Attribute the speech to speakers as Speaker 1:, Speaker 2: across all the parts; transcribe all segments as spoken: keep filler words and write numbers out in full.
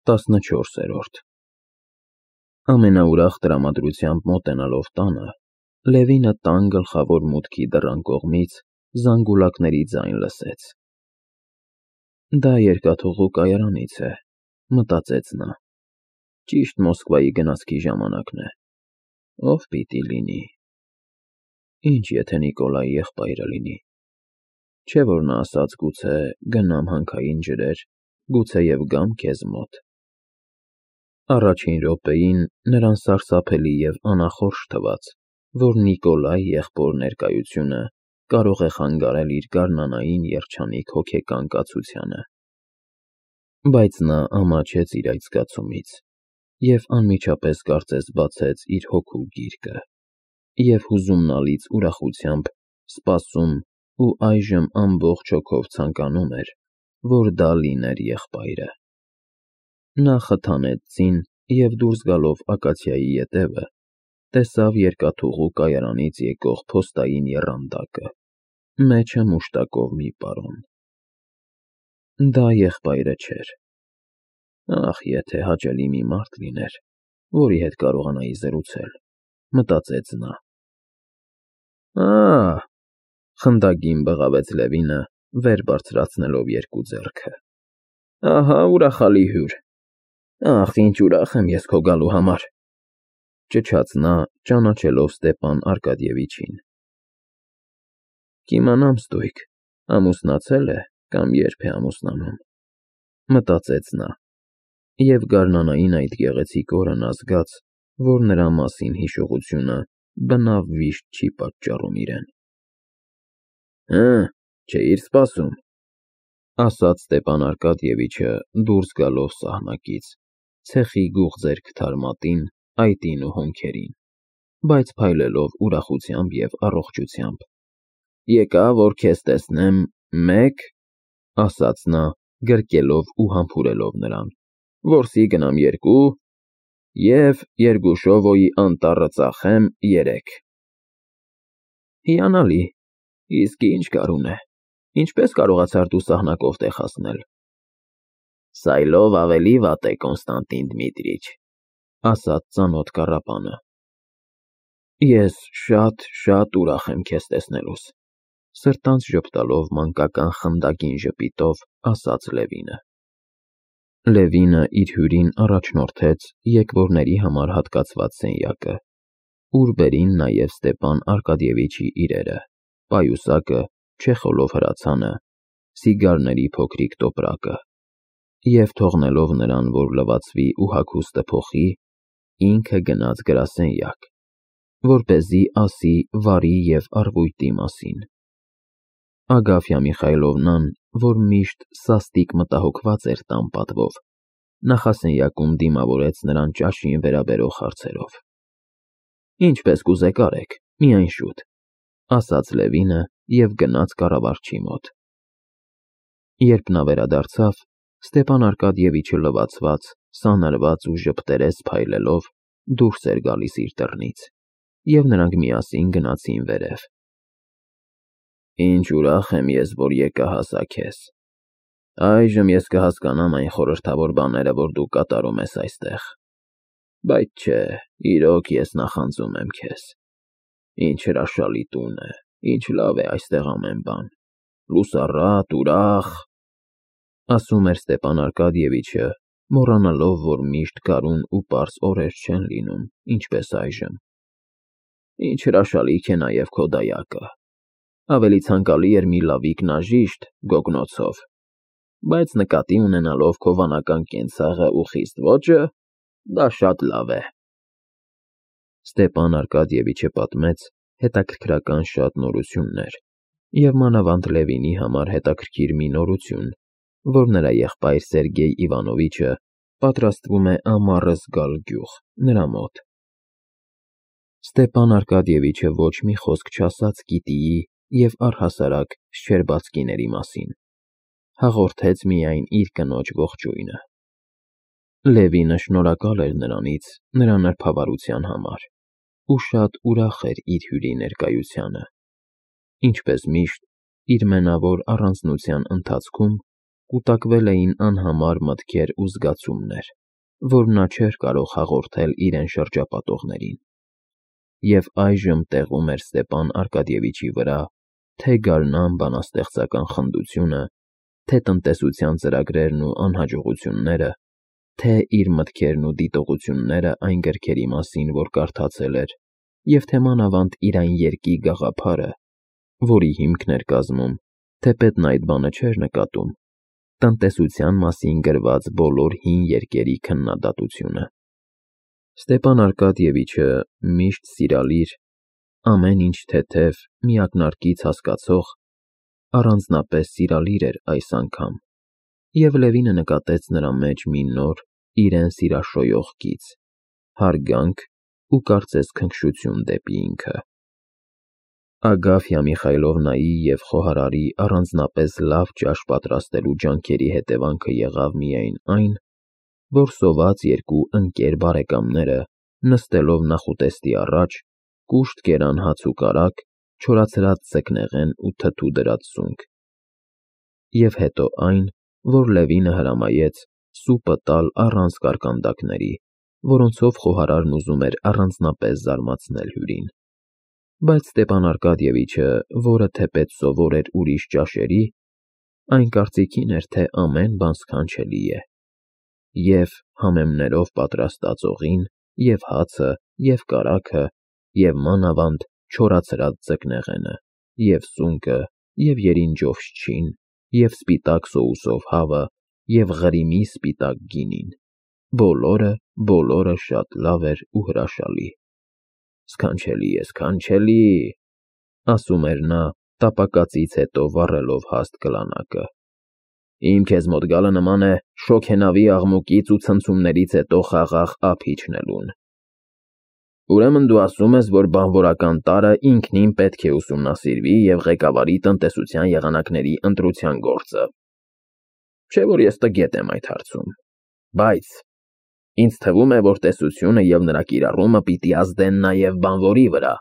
Speaker 1: տասնչորսերորդ Ամենաուրախ տրամադրությամբ մոտենալով տանը, Լևինը տան գլխավոր մուտքի դռան կողմից զանգուլակների ձայն լսեց. «Դա երկաթուղու կայարանից է», մտածեց նա, «ճիշտ Մոսկվայի գնացքի ժամանակն է, ով պիտի լինի, ինչ եթե Նիկոլայի եղբայրը լինի, չէ՞ որ նա ասաց գուցե գնամ հանքային ջրեր, գուցեև գամ քեզ մոտ»։ Առաջին րոպեին նրան սարսափելի և անախորժ թվաց, որ Նիկոլայ եղբոր ներկայությունը կարող է խանգարել իր գարնանային երջանիկ հոգեկան կացությանը, բայց նա ամաչեց իր այդ զգացումից և անմիջապես կարծես բացեց իր հոգու գիրկը և հուզումնալից ուրախությամբ սպասում ու այժմ ամբողջ հոգով ցանկանում էր, որ դա լիներ եղբայրը։ Նա խթանեց ձին և դուրս գալով ակացիայի ետևը, տեսավ երկաթուղու կայարանից եկող փոստային եռանդակը, մեջը մուշտակով մի պարոն։ Դա եղբայրը չէր։ Ախ, եթե հաճելի մի մարդ լիներ, որի հետ կարողանայի զրուցել, մտածեց նա։ Ա՜, խնդագին բղավեց Լևինը, վեր բարձրացնելով երկու ձեռքը, ահա ուրախալի հյուր, ախ, ինչ ուրախ եմ ես քո գալու համար, ճչաց նա, ճանաչելով Ստեփան Արկադիևիչին։ Կիմանամ ստույգ, ամուսնացել է կամ երբ է ամուսնանում, մտածեց նա, և գարնանային այդ գեղեցիկ օրն ազգաց, որ նրա մասին հիշողությունը բնավ վիշտ չի պատճառում իրեն։ Հը, չէիր սպասում, ասաց Ստեփան Արկադիևիչը դուրս գալով սահնակից, ցեխի գուղձերք թարմատին, այտին ու հոնքերին, բայց փայլելով ուրախությամբ և առողջությամբ։ Եկա, որ քեզ տեսնեմ, մեկ, ասաց նա, գրկելով ու համբուրելով նրան, որսի գնամ երկու, և Երգուշովոյի անտառը ծախեմ երեք։ Հիանալի, իսկ ի՞նչ գարուն է, ինչպես կարողացար դու սահնակով տեղ հասնել։ Սայլով ավելի վատ է, Կոնստանտին Դմիտրիչ, ասաց ծանոթ կառապանը։ Ես շատ, շատ ուրախ եմ քեզ տեսնելուս, սրտանց ժպտալով մանկական խնդագին ժպիտով ասաց Լևինը։ Լևինը իր հյուրին առաջնորդեց եկվորների համար հատկացված սենյակը, ուր բերին նաև Ստեփան Արկադիևիչի իրերը, պայուսակը, չեխոլով հրացանը, սիգարների փոքրիկ տոպրակը, և թողնելով նրան, որ լվացվի ու հագուստը փոխի, ինքը գնաց գրասենյակ, որպեսզի ասի վարի և առվույտի մասին։ Ագաֆյա Միխայլովնան, որ միշտ սաստիկ մտահոգված էր տան պատվով, նախասենյակում դիմավորեց նրան ճաշին վերաբերող հարցերով։ Ինչպես կուզեք արեք, միայն շուտ, ասաց Լևինը և գնաց կառավարչի մոտ։ Երբ նա վերադարձավ, Ստեփան Արկադիևիչը լվացված, սանրված ու ժպտերես փայլելով դուրս էր գալիս իր դռնից, և նրանք միասին գնացին վերև։ Ինչ ուրախ եմ ես, որ եկա հասա քեզ։ Այժմ ես կհասկանամ այն խորհրդավոր բաները, որ դու կատարում ես այստեղ։ Բայց չէ, իրոք ես նախանձում եմ քեզ։ Ինչ հրաշալի տուն է, ինչ լավ է այստեղ ամեն բան, լուսառատ, ուրախ, ասում էր Ստեփան Արկադիևիչը, մոռանալով, որ միշտ գարուն ու պարզ օրեր չեն լինում, ինչպես այժմ։ Ինչ հրաշալիք է նաև քո դայակը։ Ավելի ցանկալի էր մի լավիկ նաժիշտ գոգնոցով, բայց նկատի ունենալով քո վանական կենցաղը ու խիստ ոճը, դա շատ լավ է։ Ստեփան Արկադիևիչը պատմեց հետաքրքրական շատ նորություններ, և մանավանդ Լևինի համար հետաքրքիր մի նորություն, որ նրա եղբայր Սերգեյ Իվանովիչը պատրաստվում է ամառը զգալ գյուղ, նրա մոտ։ Ստեփան Արկադիևիչը ոչ մի խոսք չասաց Կիտիի և առհասարակ Շչերբացկիների մասին, հաղորդեց միայն իր կնոջ ողջույնը։ Լևինը շնորհակալ էր նրանից նրա նրբավարության համար ու շատ ուրախ էր իր հյուրի ներկայությանը։ Ինչպես միշտ, իր մենավոր առանձնության ընթացքում կուտակվել էին անհամար մտքեր ու զգացումներ, որ նա չէր կարող հաղորդել իրեն շրջապատողներին։ Եվ այժմ տեղում էր Ստեփան Արկադիևիչի վրա թե գարնան բանաստեղծական խնդությունը, թե տնտեսության ծրագրերն ու անհաջողությունները, թե իր մտքերն ու դիտողությունները այն գրքերի մասին, որ կարդացել էր, և թե մանավանդ իր այն երկի գաղափարը, որի հիմքն էր կազմում, թեպետ նա այդ բանը չէր նկատում, տնտեսության մասին գրված բոլոր հին երկերի քննադատությունը։ Ստեփան Արկադիևիչը միշտ սիրալիր, ամեն ինչ թեթև, միակնարկից հասկացող, առանձնապես սիրալիր էր այս անգամ, և Լևինը նկատեց նրա մեջ մի նոր, իրեն սիրաշոյող գիծ, հարգանք ու կարծես քնքշություն դեպի ինքը։ Ագաֆյա Միխայլովնայի և խոհարարի առանձնապես լավ ճաշ պատրաստելու ջանքերի հետևանքը եղավ միայն այն, որ սոված երկու ընկեր բարեկամները, նստելով նախուտեստի առաջ, կուշտ կերան հաց ու կարագ, չորացրած ձկնեղեն ու թթու դրած սունկ։ Եվ հետո այն, որ Լևինը հրամայեց սուպը տալ առանց կարկանդակների, որոնցով խոհարարն ուզում էր առանձնապես զարմացնել հյուրին։ Բայց Ստեփան Արկադիևիչը, որը թեպետ սովոր էր ուրիշ ճաշերի, այն կարծիքին էր, թե ամեն բան սքանչելի է, և համեմներով պատրաստած օղին, և հացը, և կարագը, և մանավանդ չորացրած ձկնեղենը, և սունկը, և երինջով շչին, և սպիտակ սոուսով հավը, և ղրիմի սպիտակ գինին, բոլորը, բոլորը շատ լավ էր ու հրաշալի։ «Սքանչելի է, սքանչելի», ասում էր նա, տապակածից հետո վառելով հաստ կլանակը։ «Իմ քեզ մոտ գալը նման է շոգենավի աղմուկից ու ցնցումներից հետո խաղաղ ափ իջնելուն։ Ուրեմն դու ասում ես, որ բանվորական տարրը ինքնին պետք է ուսումնասիրվի և ղեկավարի տնտեսության եղանակների ընտրության գործը։ Չէ՞ որ ես տգետ եմ այդ հարցում, բայց ինձ թվում է, որ տեսությունը և նրա կիրառումը պիտի ազդեն նաև բանվորի վրա»։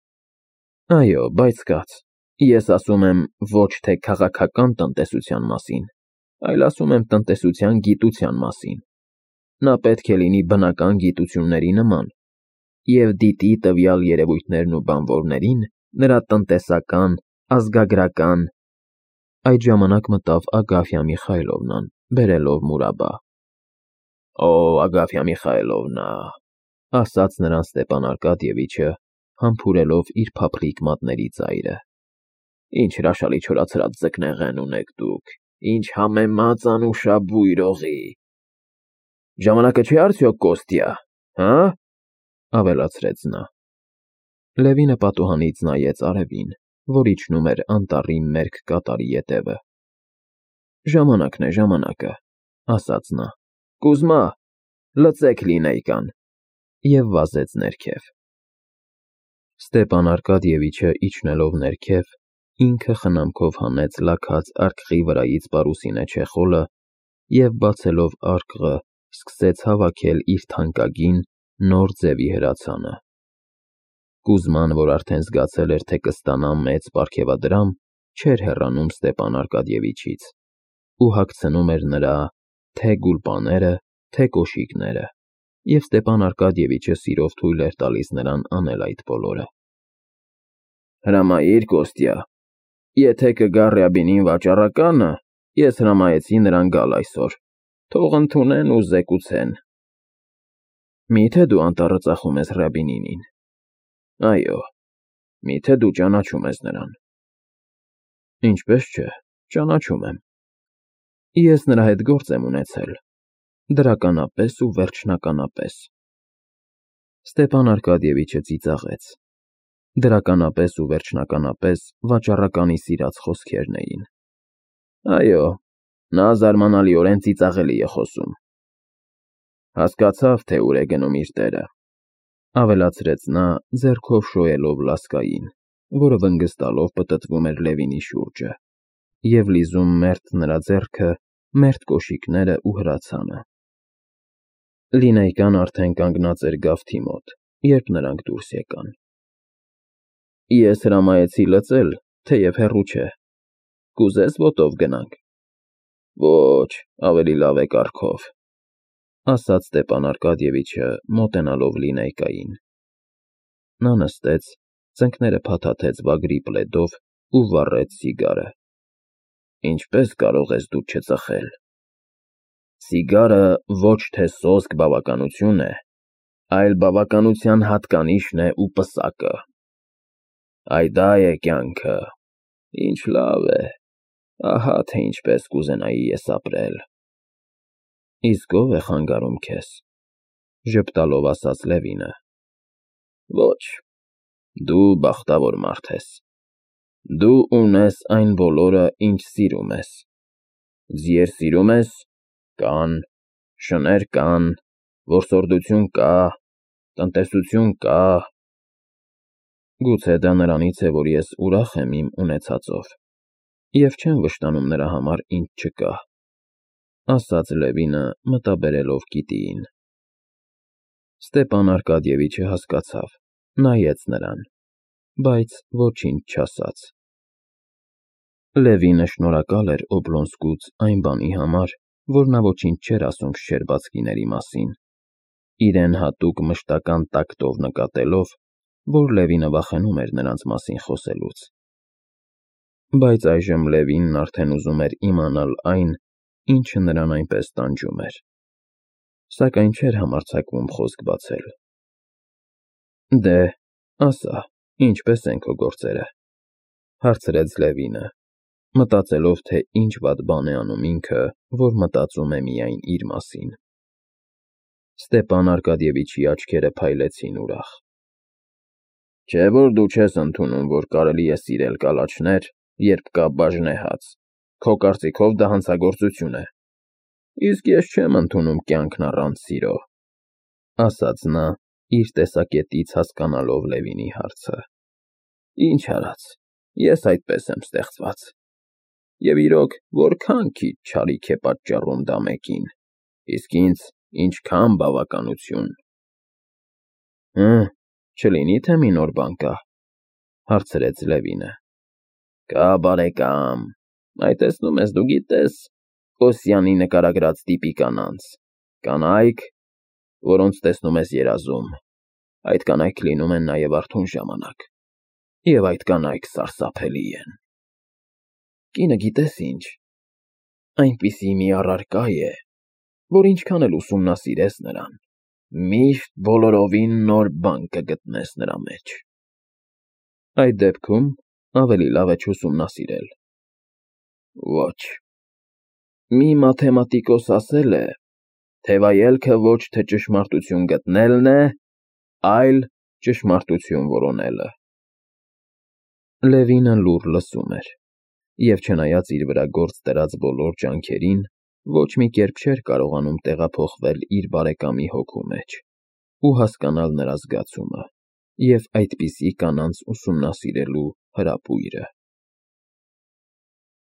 Speaker 1: Այո, բայց կաց, ես ասում եմ ոչ թե քաղաքական տնտեսության մասին, այլ ասում եմ տնտեսության գիտության մասին։ Նա պետք է լինի բնական գիտությունների նման և դիտի տվյալ երևույթներն ու բանվորներին նրա տնտեսական, ազգագրական… Այդ ժամանակ մտավ Ագաֆյա Միխայլովնան, բերելով մուրաբա։ «Օ, Ագաֆյա Միխայլովնա», ասաց նրան Ստեփան Արկադիևիչը, համբուրելով իր փափլիկ մատների ծայրը, «ինչ հրաշալի չորացրած ձկնեղեն ունեք դուք, ինչ համեմած անուշաբույր օղի… Ժամանակը չէ՞ արդյոք, Կոստյա, հա՞», ավելացրեց նա։ Լևինը պատուհանից նայեց արևին, որ իջնում էր անտառի մերկ կատարի ետևը։ «Ժամանակն է, ժամանակը», ասաց նա։ «Կուզմա, լցեք լինեյկան», և վազեց ներքև։ Ստեփան Արկադիևիչը իջնելով ներքև, ինքը խնամքով հանեց լաքած արկղի վրայից պարուսինե չեխոլը և բացելով արկղը, սկսեց հավաքել իր թանկագին, նոր ձևի հրացանը։ Կուզման, որ արդեն զգացել էր, թե կստանա մեծ պարգևադրամ, չէր հեռանում Ստեփան Արկադիևիչից ու հագցնում էր նրա թե գուլպաները, թե կոշիկները, և Ստեփան Արկադիևիչը սիրով թույլ էր տալիս նրան անել այդ բոլորը։ «Հրամայիր, Կոստյա, եթե կգա Ռյաբինին վաճառականը, ես հրամայեցի նրան գալ այսօր, թող ընդունեն ու զեկուցեն»։ «Մի՞թե դու անտառը ծախում ես Ռյաբինինին»։ «Այո, մի՞թե դու ճանաչում ես նրան»։ «Ինչպես չէ, ճանաչում եմ։ Ես նրա հետ գործ եմ ունեցել, դրականապես ու վերջնականապես»։ Ստեփան Արկադիևիչը ծիծաղեց։ Դրականապես ու վերջնականապես վաճառականի սիրած խոսքերն էին։ Այո, նա զարմանալիորեն ծիծաղելի է խոսում։ Հասկացավ, թե ուր է գնում իր տեղը, ավելացրեց նա, ձեռքով շոյելով լասկային, որը վնգստալով պտտվում էր Լևինի շուրջը, և լիզում մերթ նրա ձեռքը, մերթ կոշիկները ու հրացանը։ Լինեյկան արդեն կանգնած էր գավթի մոտ, երբ նրանք դուրս եկան։ «Ես հրամայեցի լցել, թեև հեռու չէ, կուզե՞ս ոտով գնանք»։ Ոչ, ավելի լավ է կարգով, ասաց Ստեփան Արկադիևիչը, մոտենալով լինեյկային։ Նա նստեց, ծնկները փաթաթեց վագրի պլեդով ու վառեց սիգարը։ Ինչպես կարող ես դու չծխել։ Սիգարը ոչ թե սոսկ բավականություն է, այլ բավականության հատկանիշն է ու պսակը։ Այ դա է կյանքը, ինչ լավ է, ահա թե ինչպես կուզենայի ես ապրել։ Իսկ ո՞վ է խանգարում քեզ, ժպտալով ասաց Լևինը։ Ոչ, դու բախտավոր մարդ ես։ Դու ունես այն բոլորը, ինչ սիրում ես։ Ձիեր սիրում ես, կան, շներ կան, որսորդություն կա, տնտեսություն կա։ Գուցե դա նրանից է, որ ես ուրախ եմ իմ ունեցածով և չեմ վշտանում նրա համար, ինչ չկա, ասաց Լևինը, մտաբերելով կիտիին։ Ստեփան Արկադիևիչը հասկացավ, նայեց նրան, բայց ոչինչ չասաց։ Լևինը շնորհակալ էր Օբլոնսկուց այն բանի համար, որ նա ոչինչ չէր ասում Շչերբացկիների մասին, իրեն հատուկ մշտական տակտով նկատելով, որ Լևինը վախենում էր նրանց մասին խոսելուց։ Բայց այժմ Լևինն արդեն ուզում էր իմանալ այն, ինչը նրան այնպես տանջում էր, սակայն չէր համարձակվում խոսք բացել։ Դե, ասա, ինչպե՞ս են քո գործերը, հարցրեց Լևինը, մտածելով, թե ինչ վատ բան է անում ինքը, որ մտածում է միայն իր մասին։ Ստեփան Արկադիևիչի աչքերը փայլեցին ուրախ։ Չէ՞ որ դու չես ընդունում, որ կարելի է սիրել կալաչներ, երբ կա բաժնեհաց, քո կարծիքով դա հանցագործություն է։ Իսկ ես չեմ ընդունում կյանքն առանց սիրո, ասաց նա, իր տեսակետից հասկանալով Լևինի հարցը։ Ինչ արած, ես այդպես եմ ստեղծված։ Եվ իրոք, որքան քիչ չարիք է պատճառում դա մեկին, իսկ ինձ ինչքան բավականություն։ Հը, չլինի՞ թե մի նոր բան կա, հարցրեց Լևինը։ Կա, բարեկամ, այ տեսնում ես, դու գիտես Օսյանի նկարագրած տիպի կանանց, կանայք, որոնց տեսնում ես երազում, այդ կանայք լինում են նաև արթուն ժամանակ, և այդ կանայք սարսափելի են։ Կինը գիտես ինչ, այնպիսի մի առարկա է, որ ինչքան էլ ուսումնասիրես նրան, միշտ բոլորովին նոր բան կգտնես նրա մեջ։ Այդ դեպքում ավելի լավ է չուսումնասիրել։ Ոչ։ Մի մաթեմատիկոս ասել է, թե վայելքը ոչ թե ճշմարտություն գտնելն է, այլ ճշմարտություն որոնելը։ Լևինը լուռ լսում էր, և չնայած իր վրա գործ դրած բոլոր ջանքերին, ոչ մի կերպ չէր կարողանում տեղափոխվել իր բարեկամի հոգու մեջ ու հասկանալ նրա զգացումը և այդպիսի կանանց ուսումնասիրելու հրապույրը։